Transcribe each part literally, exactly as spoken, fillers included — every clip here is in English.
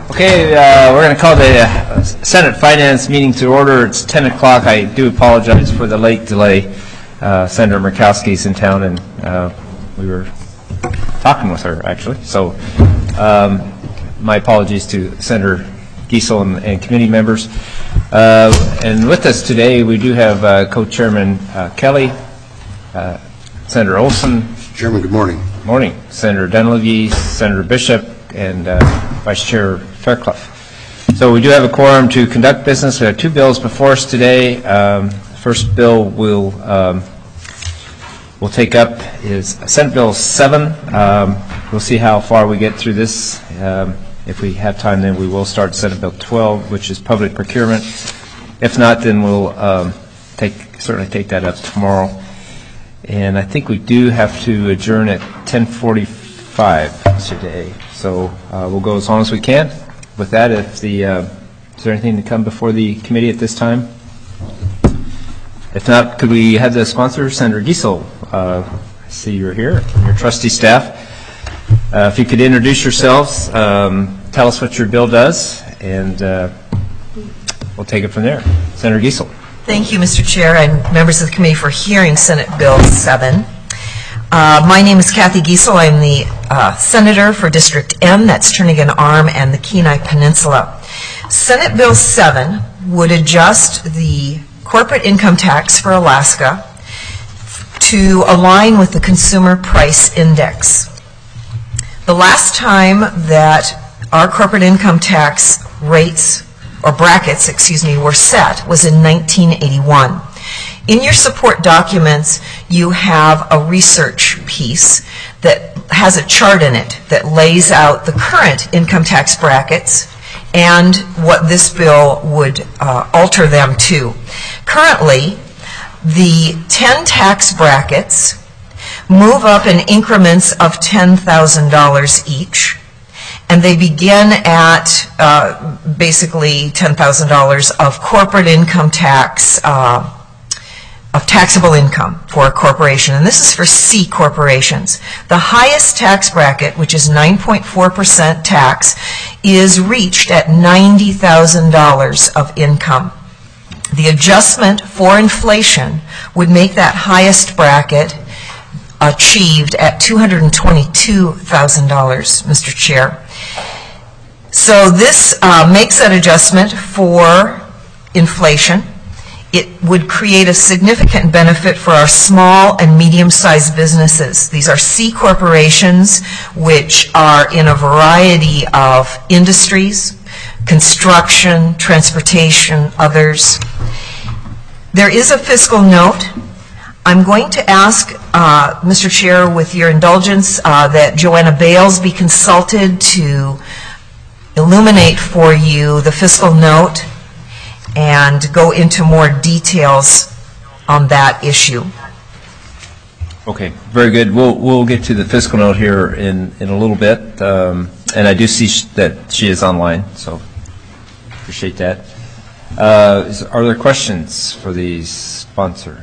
Okay, uh, we're going to call the uh, Senate Finance meeting to order. It's ten o'clock. I do apologize for the late delay. Uh, Senator Murkowski's in town, and uh, we were talking with her, actually. So um, my apologies to Senator Giesel and, and committee members. Uh, and with us today, we do have uh, Co-Chairman uh, Kelly, uh, Senator Olson. Chairman, good morning. Morning. Senator Dunleavy, Senator Bishop, and uh, Vice Chair Fairclough. So we do have a quorum to conduct business. We have two bills before us today. Um, the first bill we'll, um, we'll take up is Senate Bill seven. Um, we'll see how far we get through this. Um, if we have time, then we will start Senate Bill twelve, which is public procurement. If not, then we'll um, take certainly take that up tomorrow. And I think we do have to adjourn at ten forty-five today. So uh, we'll go as long as we can. With that, if the uh, is there anything to come before the committee at this time? If not, could we have the sponsor, Senator Giesel? Uh, I see you're here, and your trustee staff. Uh, if you could introduce yourselves, um, tell us what your bill does, and uh, we'll take it from there. Senator Giesel. Thank you, Mister Chair, and members of the committee for hearing Senate Bill seven. Uh, my name is Kathy Giesel. I'm the uh, Senator for District M, that's Turnagain Arm and the Kenai Peninsula. Senate Bill seven would adjust the corporate income tax for Alaska to align with the Consumer Price Index. The last time that our corporate income tax rates, or brackets, excuse me, were set was in nineteen eighty-one. In your support documents, you have a research piece that has a chart in it that lays out the current income tax brackets and what this bill would uh, alter them to. Currently, the ten tax brackets move up in increments of ten thousand dollars each, and they begin at uh, basically ten thousand dollars of corporate income tax, uh, of taxable income for a corporation. And this is for C corporations. The highest tax bracket, which is nine point four percent tax, is reached at ninety thousand dollars of income. The adjustment for inflation would make that highest bracket achieved at two hundred twenty-two thousand dollars, Mister Chair. So this uh, makes that adjustment for inflation. It would create a significant benefit for our small and medium-sized businesses. These are C corporations, which are in a variety of industries, construction, transportation, others. There is a fiscal note. I'm going to ask, uh, Mister Chair, with your indulgence, uh, that Joanna Bales be consulted to illuminate for you the fiscal note and go into more details on that issue. Okay, very good. We'll we'll get to the fiscal note here in in a little bit, um, and I do see sh that she is online, so appreciate that. Uh, is, are there questions for the sponsor?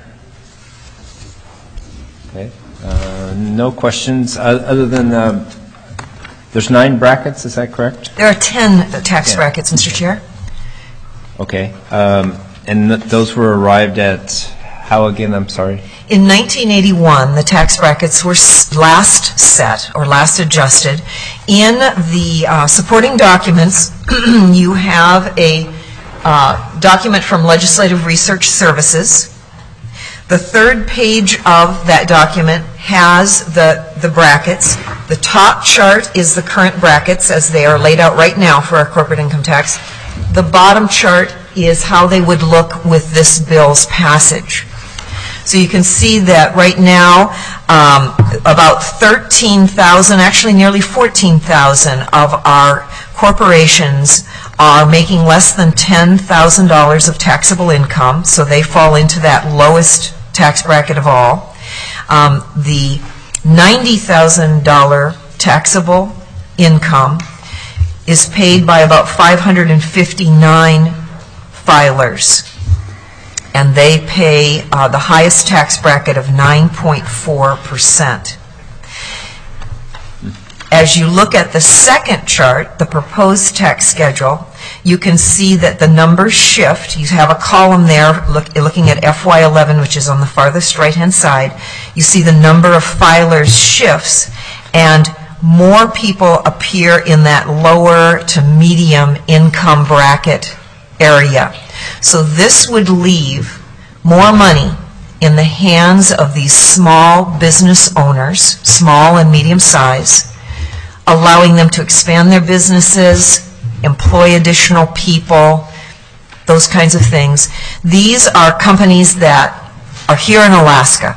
Okay, uh, no questions other than uh, there's nine brackets. Is that correct? There are ten tax yeah. brackets, Mister Chair. Okay, um, and th those were arrived at how again? I'm sorry. In nineteen eighty-one, the tax brackets were last set or last adjusted. In the uh, supporting documents, you have a uh, document from Legislative Research Services. The third page of that document has the, the brackets. The top chart is the current brackets as they are laid out right now for our corporate income tax. The bottom chart is how they would look with this bill's passage. So you can see that right now um, about thirteen thousand, actually nearly fourteen thousand of our corporations are making less than ten thousand dollars of taxable income, so they fall into that lowest tax bracket of all. Um, the ninety thousand dollar taxable income is paid by about five hundred fifty-nine filers, and they pay uh, the highest tax bracket of nine point four percent. As you look at the second chart, the proposed tax schedule, you can see that the numbers shift. You have a column there look, looking at F Y eleven, which is on the farthest right-hand side. You see the number of filers shifts, and more people appear in that lower to medium income bracket area. So this would leave more money in the hands of these small business owners, small and medium size, allowing them to expand their businesses, employ additional people, those kinds of things. These are companies that are here in Alaska.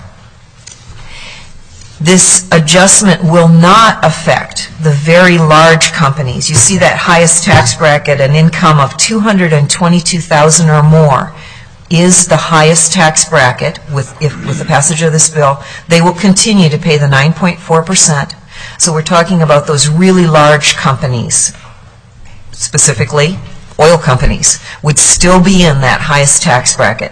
This adjustment will not affect the very large companies. You see that highest tax bracket, an income of two hundred twenty-two thousand dollars or more, is the highest tax bracket with, if, with the passage of this bill. They will continue to pay the nine point four percent. So we're talking about those really large companies, specifically oil companies, would still be in that highest tax bracket.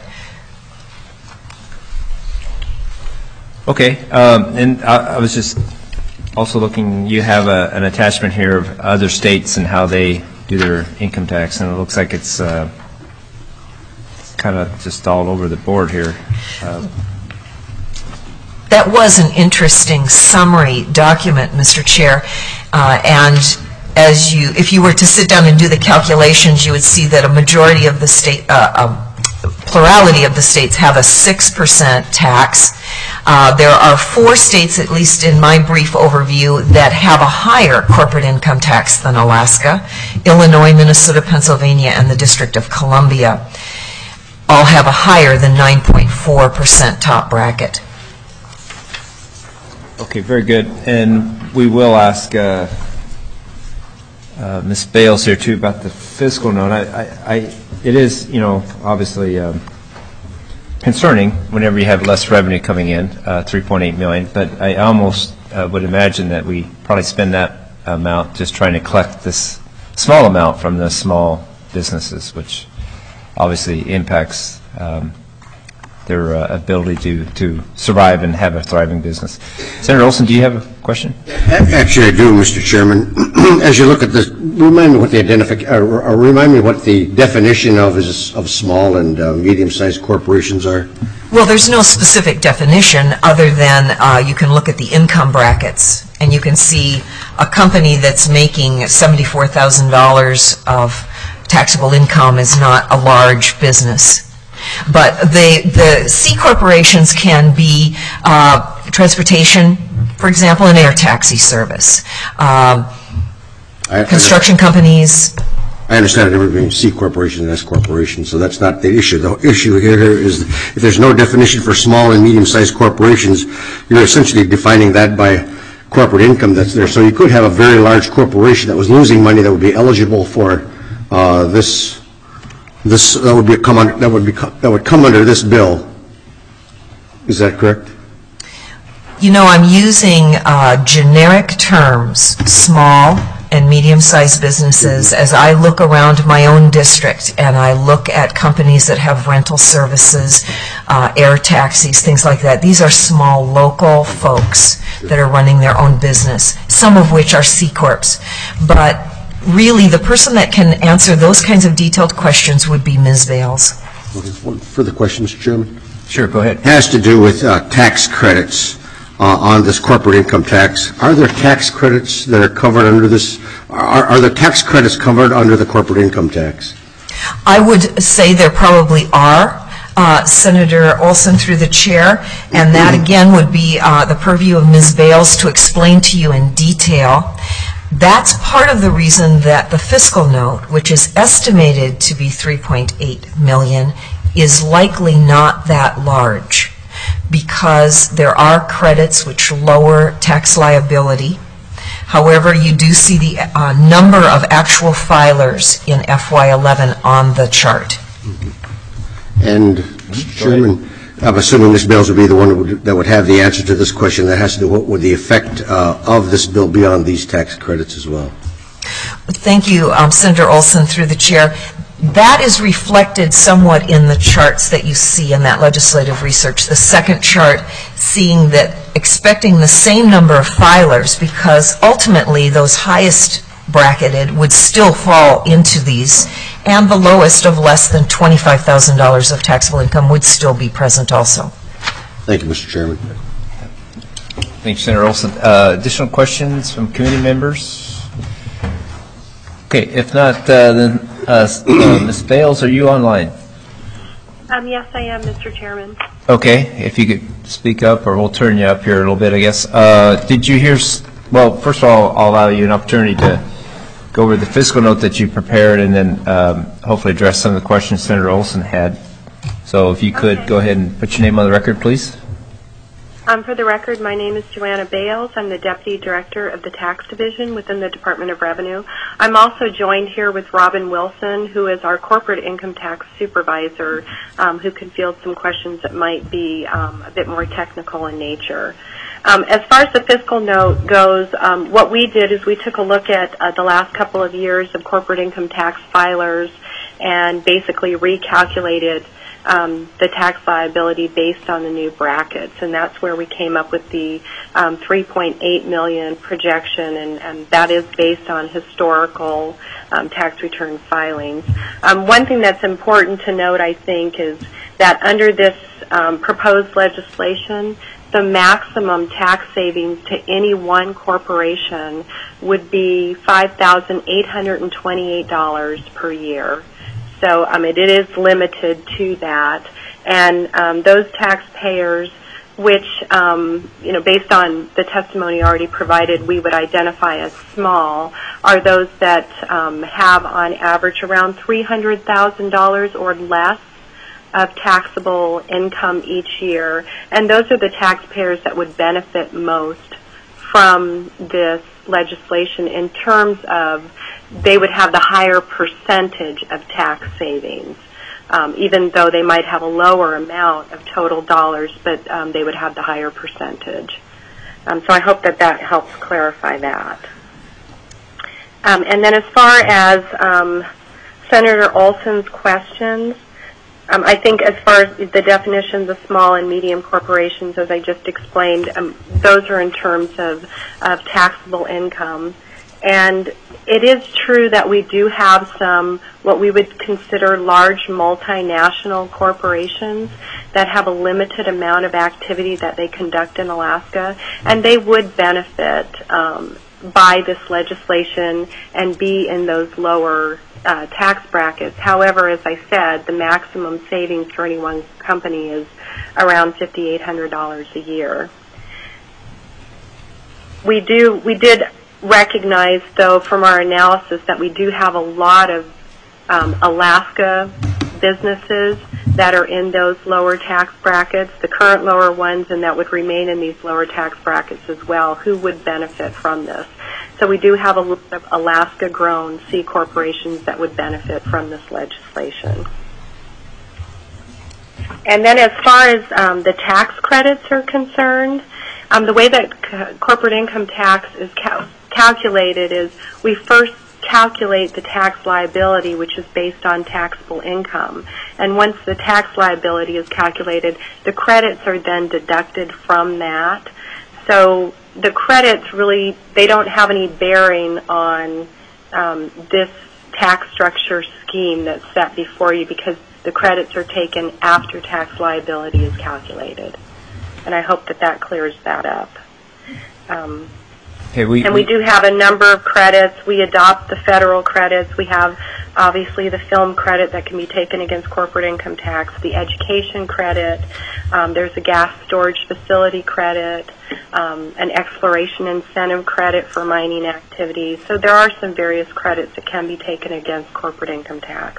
Okay, um, and I, I was just also looking, you have a, an attachment here of other states and how they do their income tax, and it looks like it's uh, kind of just all over the board here. Uh, That was an interesting summary document, Mister Chair, uh, and as you, if you were to sit down and do the calculations, you would see that a majority of the state, uh, a plurality of the states have a six percent tax. Uh, there are four states, at least in my brief overview, that have a higher corporate income tax than Alaska: Illinois, Minnesota, Pennsylvania, and the District of Columbia. All have a higher than nine point four percent top bracket. Okay, very good. And we will ask uh, uh, Miz Bales here too about the fiscal note. I, I, I, it is, you know, obviously um, concerning whenever you have less revenue coming in, uh, three point eight million dollars. But I almost uh, would imagine that we probably spend that amount just trying to collect this small amount from the small businesses, which obviously impacts Um, their uh, ability to, to survive and have a thriving business. Senator Olson, do you have a question? Actually, I do, Mister Chairman. As you look at this, remind me what the identific, uh, or remind me what the definition of is of small and uh, medium-sized corporations are. Well, there's no specific definition other than uh, you can look at the income brackets, and you can see a company that's making seventy-four thousand dollars of taxable income is not a large business. But the, the C corporations can be uh, transportation, for example, an air taxi service, um, I, construction I companies. I understand the difference between C corporation and S corporation, so that's not the issue. The issue here is if there's no definition for small and medium-sized corporations, you're essentially defining that by corporate income that's there. So you could have a very large corporation that was losing money that would be eligible for uh, this. This that would be come under, that would be that would come under this bill. Is that correct? You know, I'm using uh, generic terms, small and medium-sized businesses, as I look around my own district and I look at companies that have rental services, uh, air taxis, things like that. These are small local folks that are running their own business, some of which are C corps. But really, the person that can answer those kinds of detailed questions would be Miz Bales. Okay. One further question, Mister Chairman. Sure, go ahead. It has to do with uh, tax credits uh, on this corporate income tax. Are there tax credits that are covered under this? Are, are the tax credits covered under the corporate income tax? I would say there probably are. Uh, Senator Olson through the chair, and that again would be uh, the purview of Miz Bales to explain to you in detail. That's part of the reason that the fiscal note, which is estimated to be three point eight million dollars, is likely not that large, because there are credits which lower tax liability. However, you do see the uh, number of actual filers in F Y eleven on the chart. And, Mister Chairman, I'm assuming Miz Bales would be the one that would, that would have the answer to this question that has to do with what would the effect uh, of this bill be on these tax credits as well. Thank you, um, Senator Olson, through the chair. That is reflected somewhat in the charts that you see in that legislative research. The second chart, seeing that expecting the same number of filers because ultimately those highest bracketed would still fall into these, and the lowest of less than twenty-five thousand dollars of taxable income would still be present also. Thank you, Mister Chairman. Thank you, Senator Olson. Uh, additional questions from committee members? Okay, if not, uh, then uh, uh, Miz Bales, are you online? Um, yes, I am, Mister Chairman. Okay, if you could speak up, or we'll turn you up here a little bit, I guess. Uh, did you hear, s- well, first of all, I'll allow you an opportunity to go over the fiscal note that you prepared and then um, hopefully address some of the questions Senator Olson had. So if you could Okay. go ahead and put your name on the record, please. Um, for the record, my name is Joanna Bales. I'm the Deputy Director of the Tax Division within the Department of Revenue. I'm also joined here with Robin Wilson, who is our Corporate Income Tax Supervisor, um, who can field some questions that might be um, a bit more technical in nature. Um, as far as the fiscal note goes, um, what we did is we took a look at uh, the last couple of years of corporate income tax filers and basically recalculated Um, the tax liability based on the new brackets, and that's where we came up with the um, three point eight million dollars projection, and, and that is based on historical um, tax return filings. Um, one thing that's important to note, I think, is that under this um, proposed legislation, the maximum tax savings to any one corporation would be five thousand eight hundred twenty-eight dollars per year. So um, it, it is limited to that, and um, those taxpayers, which um, you know, based on the testimony already provided, we would identify as small, are those that um, have on average around three hundred thousand dollars or less of taxable income each year, and those are the taxpayers that would benefit most from this legislation in terms of they would have the higher percentage of tax savings, um, even though they might have a lower amount of total dollars, but um, they would have the higher percentage. Um, so I hope that that helps clarify that. Um, and then as far as um, Senator Olson's questions, um, I think as far as the definitions of small and medium corporations, as I just explained, um, those are in terms of, of taxable income. And it is true that we do have some what we would consider large multinational corporations that have a limited amount of activity that they conduct in Alaska, and they would benefit um, by this legislation and be in those lower uh, tax brackets. However, as I said, the maximum savings for any one company is around five thousand eight hundred dollars a year. We do, we did recognize, though, from our analysis that we do have a lot of um, Alaska businesses that are in those lower tax brackets, the current lower ones, and that would remain in these lower tax brackets as well, who would benefit from this. So we do have a lot of Alaska-grown C corporations that would benefit from this legislation. And then as far as um, the tax credits are concerned, um, the way that c- corporate income tax is cal- calculated is we first calculate the tax liability, which is based on taxable income. And once the tax liability is calculated, the credits are then deducted from that. So the credits really, they don't have any bearing on um, this tax structure scheme that's set before you, because the credits are taken after tax liability is calculated. And I hope that that clears that up. Um, Okay, we, and we do have a number of credits. We adopt the federal credits. We have, obviously, the film credit that can be taken against corporate income tax, the education credit, um, there's a gas storage facility credit, um, an exploration incentive credit for mining activities. So there are some various credits that can be taken against corporate income tax.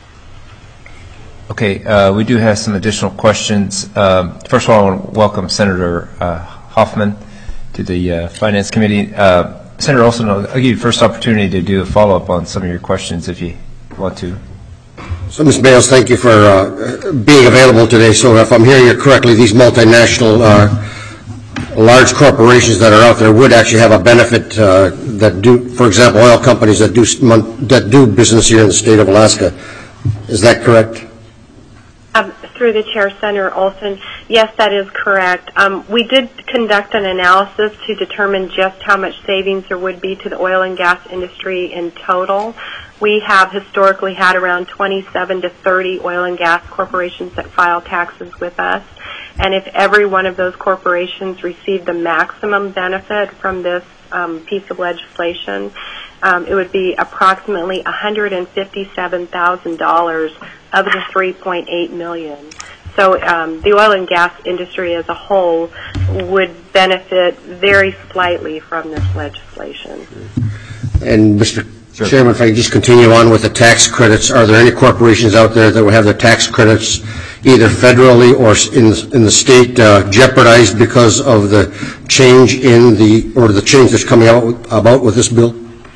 Okay, uh, we do have some additional questions. Um, first of all, I want to welcome Senator uh, Hoffman to the uh, Finance Committee. Uh, Senator Olson, I'll give you the first opportunity to do a follow-up on some of your questions if you want to. So, Miz Bales, thank you for uh, being available today. So if I'm hearing you correctly, these multinational uh, large corporations that are out there would actually have a benefit uh, that do, for example, oil companies that do, that do business here in the state of Alaska. Is that correct? Um, through the chair, Senator Olson, Yes, that is correct. Um, we did conduct an analysis to determine just how much savings there would be to the oil and gas industry in total. We have historically had around twenty-seven to thirty oil and gas corporations that file taxes with us. And if every one of those corporations received the maximum benefit from this um, piece of legislation, um, it would be approximately one hundred fifty-seven thousand dollars of the three point eight million dollars. So um, the oil and gas industry as a whole would benefit very slightly from this legislation. And Mister Sure. Chairman, if I could just continue on with the tax credits, are there any corporations out there that will have their tax credits either federally or in, in the state uh, jeopardized because of the change in the, or the change that's coming out about with this bill?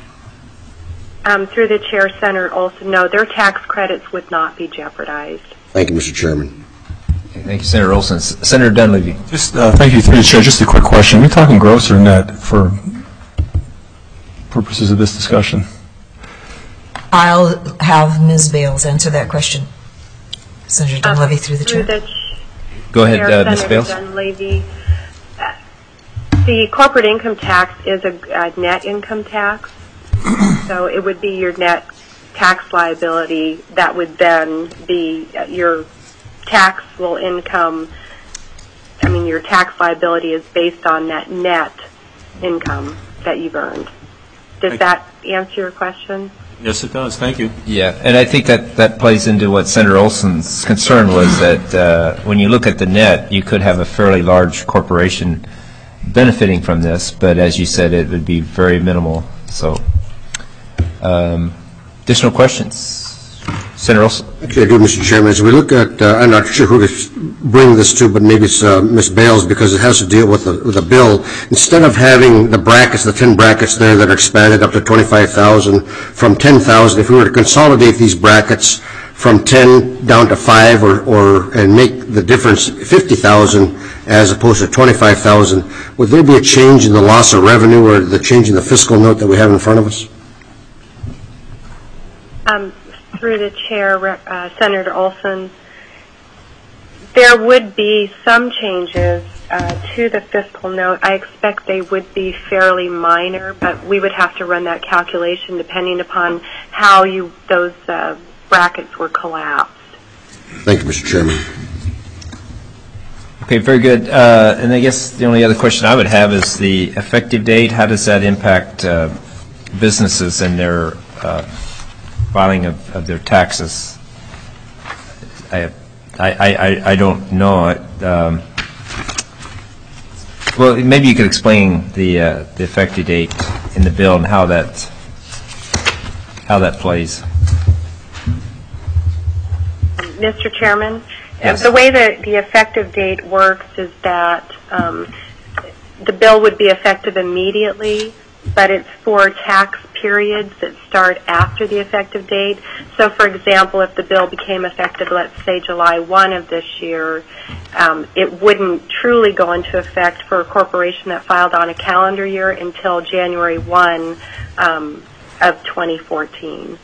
Um, through the chair, Senator Olson, no, their tax credits would not be jeopardized. Thank you, Mister Chairman. Thank you, Senator Olson. Senator Dunleavy. Just uh, thank you, through the chair. Just a quick question. Are we talking gross or net for purposes of this discussion? I'll have Miz Bales answer that question. Senator Dunleavy, through the chair. Through the ch- Go ahead, chair, uh, Miz Senator Bales. Dunleavy, uh, the corporate income tax is a, a net income tax, so it would be your net tax liability that would then be uh, your taxable income. I mean, your tax liability is based on that net income that you've earned. Does that answer your question? Yes, it does. Thank you. Yeah, and I think that, that plays into what Senator Olson's concern was, that uh, when you look at the net, you could have a fairly large corporation benefiting from this, but as you said, it would be very minimal. So, um, additional questions? Senator Olson. Actually, I do, Mister Chairman. As we look at, uh, I'm not sure who to bring this to, but maybe it's uh, Miz Bales, because it has to deal with the, with the bill. Instead of having the brackets, the ten brackets there that are expanded up to twenty-five thousand from ten thousand, if we were to consolidate these brackets from ten down to five, or, or and make the difference fifty thousand as opposed to twenty-five thousand, would there be a change in the loss of revenue or the change in the fiscal note that we have in front of us? Um, through the chair, uh, Senator Olson, there would be some changes uh, to the fiscal note. I expect they would be fairly minor, but we would have to run that calculation depending upon how you those uh, brackets were collapsed. Thank you, Mister Chairman. Okay, very good. Uh, and I guess the only other question I would have is the effective date. How does that impact uh, businesses and their uh, filing of, of their taxes? I, I, I, I don't know. Um, well, maybe you could explain the uh, the effective date in the bill and how that how that plays. Mister Chairman, Yes. the way that the effective date works is that um, the bill would be effective immediately, but it's for tax periods that start after the effective date. So, for example, if the bill became effective, let's say July first of this year, um, it wouldn't truly go into effect for a corporation that filed on a calendar year until January first um, of twenty fourteen.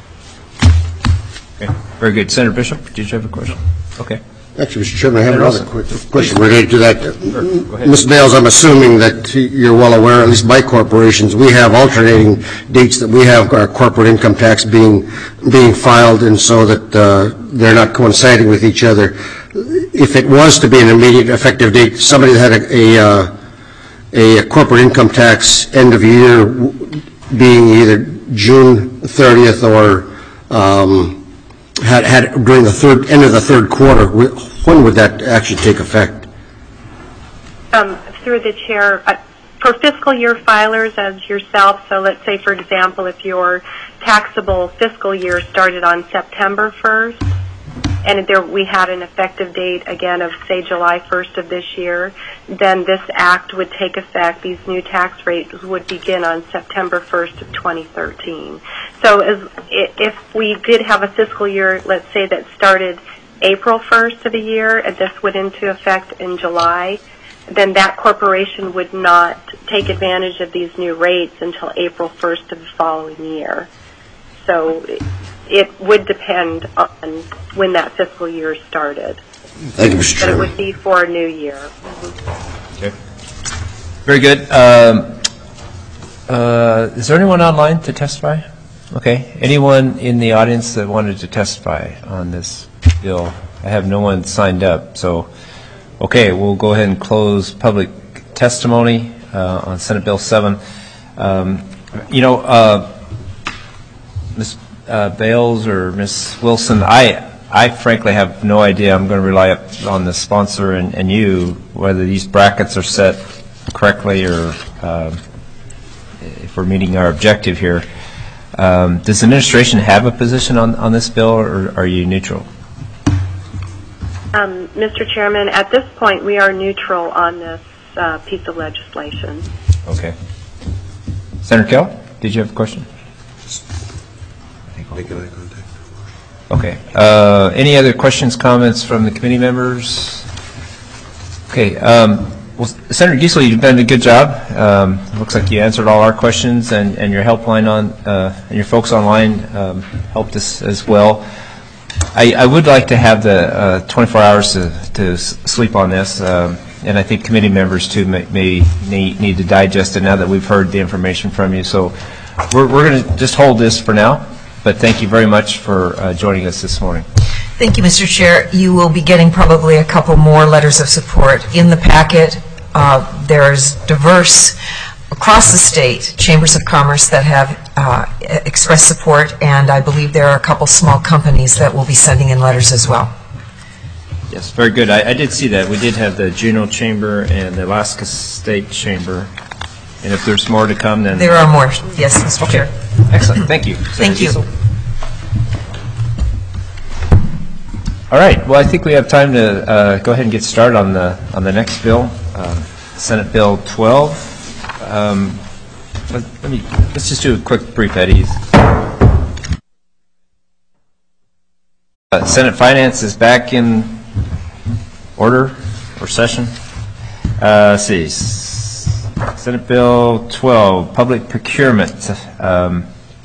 Okay, very good. Senator Bishop, did you have a question? Okay. Actually, Mister Chairman, I have Senator another Olson. quick question related to that. Go ahead. Miz Bales, I'm assuming that you're well aware, at least my corporations, we have alternating dates that we have our corporate income tax being being filed, and so that uh, they're not coinciding with each other. If it was to be an immediate effective date, somebody that had a, a, uh, a corporate income tax end of year being either June thirtieth or um, had had during the third end of the third quarter, when would that actually take effect? Um, through the chair, uh, for fiscal year filers as yourself, so let's say, for example, if your taxable fiscal year started on September first, and there, we had an effective date, again, of, say, July first of this year, then this act would take effect. These new tax rates would begin on September first of twenty thirteen. So as, if we did have a fiscal year, let's say, that started April first of the year, and this went into effect in July, then that corporation would not take advantage of these new rates until April first of the following year. So it would depend on when that fiscal year started. Thank you, Mister But it Chairman. would be for a new year. Okay. Very good. Um, uh, Is there anyone online to testify? Okay. Anyone in the audience that wanted to testify on this bill? I have no one signed up, so, okay, we'll go ahead and close public testimony uh, on Senate Bill seven. Um, You know, uh, Miz Uh, Bales or Miz Wilson, I I frankly have no idea. I'm going to rely up on the sponsor and, and you, whether these brackets are set correctly or uh, if we're meeting our objective here. Um, does the administration have a position on, on this bill, or are you neutral? Um, Mister Chairman, at this point, we are neutral on this uh, piece of legislation. Okay. Senator Kell, did you have a question? Making eye contact. Okay. Uh, any other questions, comments from the committee members? Okay. Um, well, Senator Giesel, you've done a good job. Um, looks like you answered all our questions, and, and your helpline on uh, and your folks online um, helped us as well. I, I would like to have the uh, twenty-four hours to, to s- sleep on this, um, and I think committee members too may, may need, need to digest it now that we've heard the information from you. So we're, we're going to just hold this for now. But thank you very much for uh, joining us this morning. Thank you, Mister Chair. You will be getting probably a couple more letters of support in the packet. Uh, there's diverse, across the state, chambers of commerce that have uh, expressed support, and I believe there are a couple small companies that will be sending in letters as well. Yes, very good. I, I did see that. We did have the Juneau Chamber and the Alaska State Chamber. And if there's more to come, then... There are more, yes, Mister Okay. Chair. Excellent. Thank you. Thank you. All right. Well, I think we have time to uh, go ahead and get started on the on the next bill, uh, Senate Bill twelve. Um, let, let me let's just do a quick brief at ease. Uh, Senate Finance is back in order or session. Uh, let's see. Senate Bill twelve, Public Procurement. Um,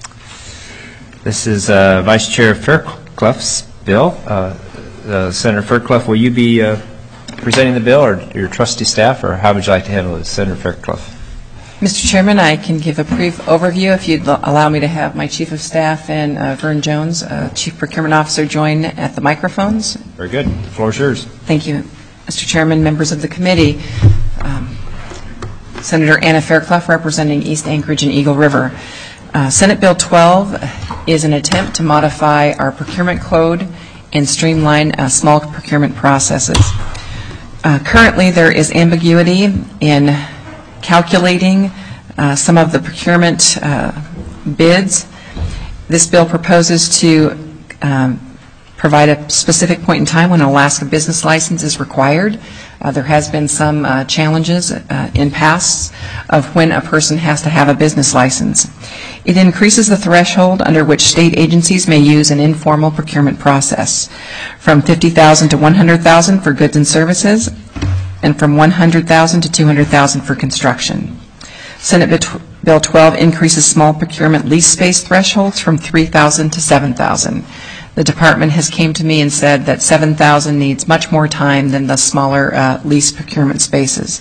this is uh, Vice Chair Fairclough's bill. Uh, uh, Senator Fairclough, will you be uh, presenting the bill, or your trustee staff, or how would you like to handle it, Senator Fairclough? Mister Chairman, I can give a brief overview if you'd allow me to have my Chief of Staff and uh, Vern Jones, uh, Chief Procurement Officer, join at the microphones. Very good. The floor is yours. Thank you, Mister Chairman, members of the committee. Um, Senator Anna Fairclough, representing East Anchorage and Eagle River. Uh, Senate Bill twelve is an attempt to modify our procurement code and streamline uh, small procurement processes. Uh, currently, there is ambiguity in calculating uh, some of the procurement uh, bids. This bill proposes to um, provide a specific point in time when an Alaska business license is required. Uh, there has been some uh, challenges uh, in past of when a person has to have a business license. It increases the threshold under which state agencies may use an informal procurement process from fifty thousand dollars to one hundred thousand dollars for goods and services, and from one hundred thousand dollars to two hundred thousand dollars for construction. Senate Bill twelve increases small procurement lease space thresholds from three thousand dollars to seven thousand dollars. The department has came to me and said that seven thousand dollars needs much more time than the smaller uh, lease procurement spaces.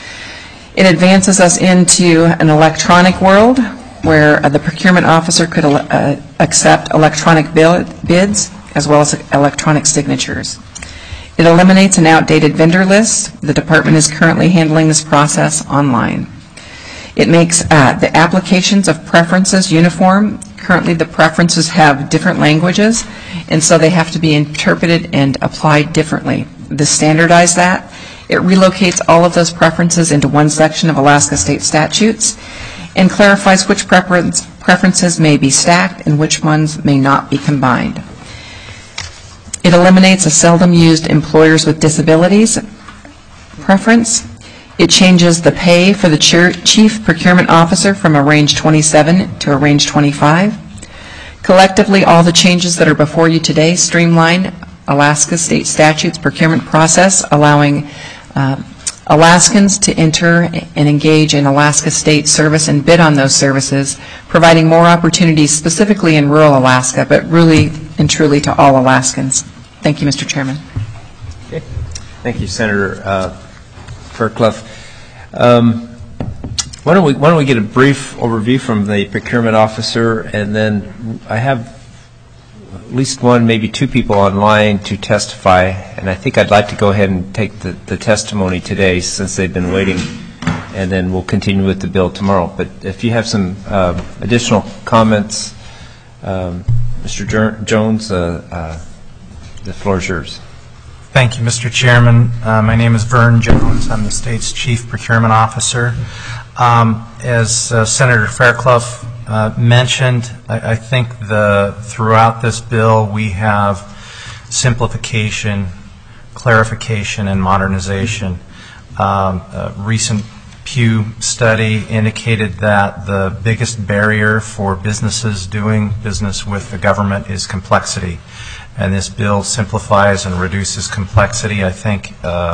It advances us into an electronic world where uh, the procurement officer could uh, accept electronic bill bids as well as electronic signatures. It eliminates an outdated vendor list. The department is currently handling this process online. It makes uh, the applications of preferences uniform. Currently, the preferences have different languages, and so they have to be interpreted and applied differently. This standardizes that. It relocates all of those preferences into one section of Alaska state statutes and clarifies which preference, preferences may be stacked and which ones may not be combined. It eliminates a seldom used employers with disabilities preference. It changes the pay for the chief procurement officer from a range twenty-seven to a range twenty-five. Collectively, all the changes that are before you today streamline Alaska state statutes procurement process, allowing uh, Alaskans to enter and engage in Alaska state service and bid on those services, providing more opportunities specifically in rural Alaska, but really and truly to all Alaskans. Thank you, Mister Chairman. Okay. Thank you, Senator uh, Fairclough. Um, why don't we why don't we get a brief overview from the procurement officer, and then I have at least one, maybe two people online to testify, and I think I'd like to go ahead and take the, the testimony today since they've been waiting, and then we'll continue with the bill tomorrow. But if you have some uh, additional comments, um, Mister Jo- Jones, uh, uh, the floor is yours. Thank you, Mister Chairman. Uh, my name is Vern Jones. I'm the state's Chief Procurement Officer. Um, as uh, Senator Fairclough uh, mentioned, I, I think the throughout this bill we have simplification, clarification, and modernization. Um, a recent Pew study indicated that the biggest barrier for businesses doing business with the government is complexity. And this bill simplifies and reduces complexity. I think uh,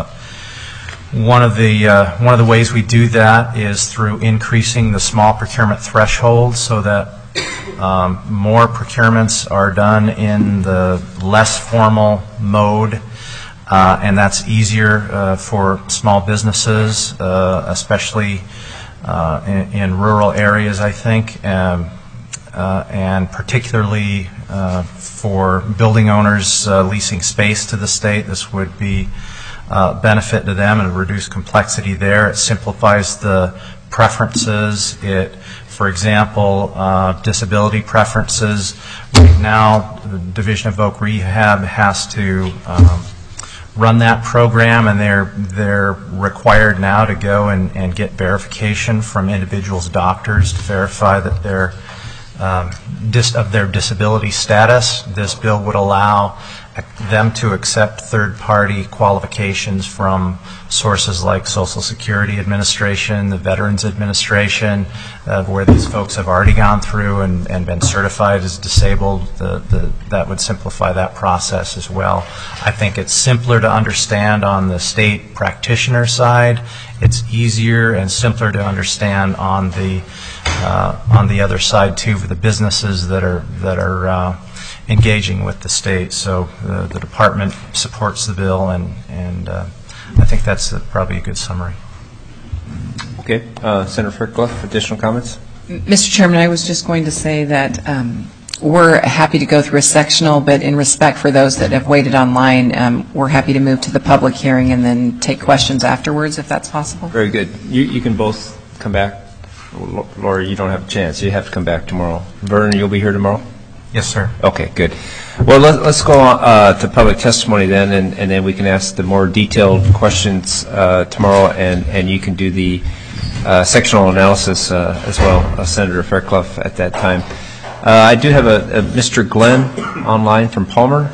one of the uh, one of the ways we do that is through increasing the small procurement threshold, so that um, more procurements are done in the less formal mode, uh, and that's easier uh, for small businesses, uh, especially uh, in, in rural areas, I think, um, uh, and particularly uh, for building owners uh, leasing space to the state. This would be uh, benefit to them and reduce complexity there. It simplifies the preferences. It, for example, uh, disability preferences. Right now, the Division of Voc Rehab has to um, run that program, and they're they're required now to go and, and get verification from individuals' doctors to verify that they're Um, dis of their disability status. This bill would allow them to accept third-party qualifications from sources like Social Security Administration, the Veterans Administration, uh, where these folks have already gone through and, and been certified as disabled. The, the, that would simplify that process as well. I think it's simpler to understand on the state practitioner side. It's easier and simpler to understand on the Uh, on the other side too, for the businesses that are that are uh, engaging with the state. So uh, the department supports the bill, and and uh, I think that's a, probably a good summary. Okay, uh, Senator Fairclough, additional comments? Mister Chairman, I was just going to say that um, we're happy to go through a sectional, but in respect for those that have waited online, um, we're happy to move to the public hearing and then take questions afterwards, if that's possible. Very good. You, you can both come back. Laura, you don't have a chance. You have to come back tomorrow. Vern, you'll be here tomorrow? Yes, sir. Okay, good. Well, let, let's go on uh, to public testimony then, and, and then we can ask the more detailed questions uh, tomorrow, and, and you can do the uh, sectional analysis uh, as well, uh, Senator Fairclough, at that time. Uh, I do have a, a Mister Glenn online from Palmer.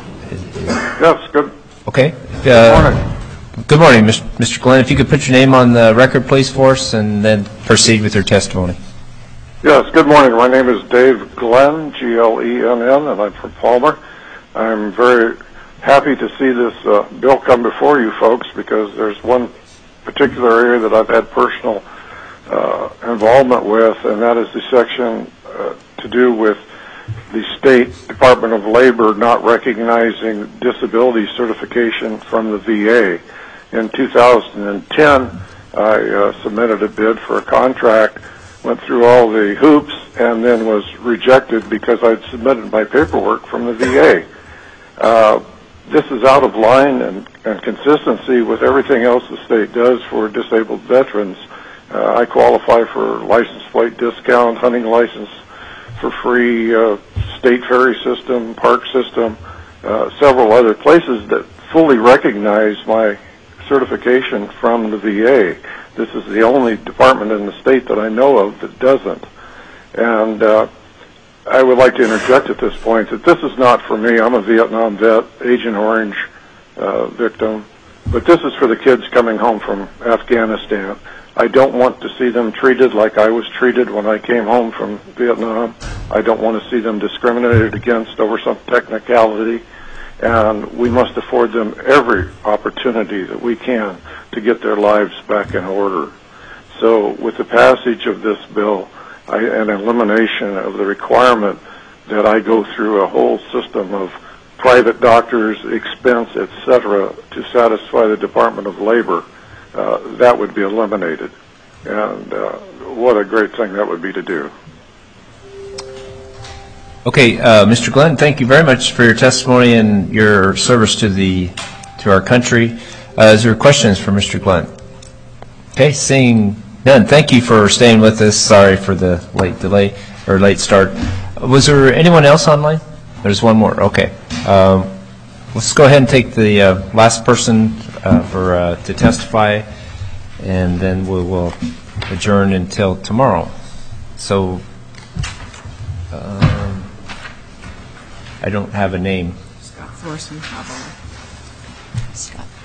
Yes, good. Okay. Uh, good morning. Good morning, Mister Glenn. If you could put your name on the record, please, for us, and then proceed with your testimony. Yes, good morning. My name is Dave Glenn, G L E N N, and I'm from Palmer. I'm very happy to see this uh, bill come before you folks, because there's one particular area that I've had personal uh, involvement with, and that is the section uh, to do with the State Department of Labor not recognizing disability certification from the V A. In two thousand ten, I uh, submitted a bid for a contract, went through all the hoops, and then was rejected because I'd submitted my paperwork from the V A. Uh, this is out of line and, and consistency with everything else the state does for disabled veterans. Uh, I qualify for license plate discount, hunting license for free, uh, state ferry system, park system, uh, several other places that fully recognize my certification from the V A. This is the only department in the state that I know of that doesn't. And uh, I would like to interject at this point that this is not for me. I'm a Vietnam vet, Agent Orange uh, victim, but this is for the kids coming home from Afghanistan. I don't want to see them treated like I was treated when I came home from Vietnam. I don't want to see them discriminated against over some technicality. And we must afford them every opportunity that we can to get their lives back in order. So with the passage of this bill, I, an elimination of the requirement that I go through a whole system of private doctors' expense, et cetera, to satisfy the Department of Labor, uh, that would be eliminated. And uh, what a great thing that would be to do. Okay, uh, Mister Glenn, thank you very much for your testimony and your service to the to our country. Uh, is there questions for Mister Glenn? Okay, seeing none. Thank you for staying with us. Sorry for the late delay or late start. Was there anyone else online? There's one more. Okay. Um, let's go ahead and take the uh, last person uh, for uh, to testify, and then we will adjourn until tomorrow. So. Um, I don't have a name. Scott Thorson. Scott.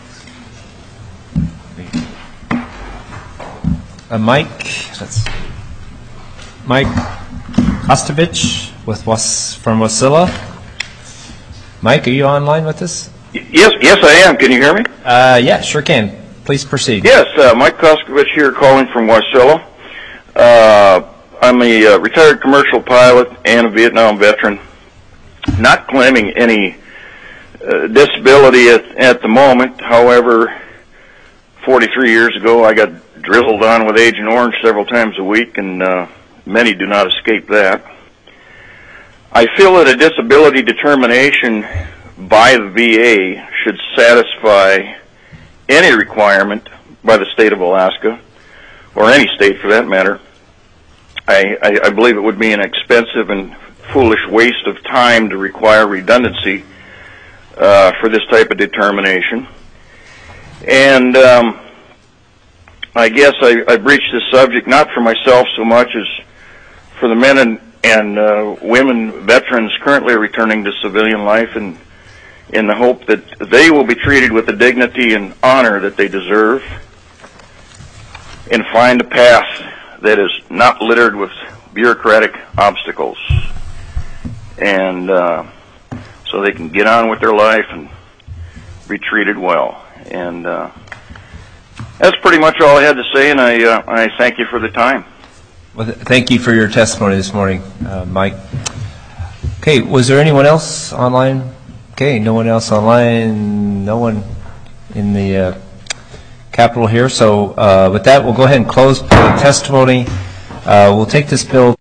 Uh, Mike, that's Mike Kostovich with Was, from Wasilla. Mike, are you online with us? Yes, yes, I am. Can you hear me? Uh, yeah, sure can. Please proceed. Yes, uh, Mike Kostovich here, calling from Wasilla. Uh, I'm a uh, retired commercial pilot and a Vietnam veteran. Not claiming any uh, disability at, at the moment. However, forty-three years ago, I got drizzled on with Agent Orange several times a week, and uh, many do not escape that. I feel that a disability determination by the V A should satisfy any requirement by the state of Alaska, or any state for that matter. I, I, I believe it would be an expensive and foolish waste of time to require redundancy uh, for this type of determination. And um, I guess I, I breached this subject not for myself so much as for the men and, and uh, women veterans currently returning to civilian life, and in the hope that they will be treated with the dignity and honor that they deserve and find a path that is not littered with bureaucratic obstacles. And uh, so they can get on with their life and be treated well. And uh, that's pretty much all I had to say, and I, uh, I thank you for the time. Well, th- thank you for your testimony this morning, uh, Mike. Okay, was there anyone else online? Okay, no one else online, no one in the uh, Capitol here. So uh, with that, we'll go ahead and close public testimony. Uh, we'll take this bill.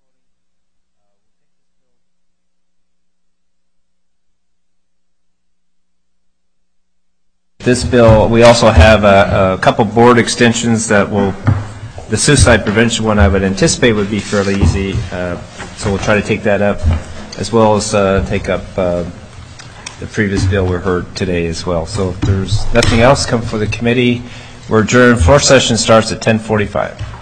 This bill, we also have a, a couple board extensions that will, the suicide prevention one I would anticipate would be fairly easy, uh, so we'll try to take that up, as well as uh, take up uh, the previous bill we heard today as well. So if there's nothing else, come for the committee. We're adjourned. Floor session starts at ten forty-five.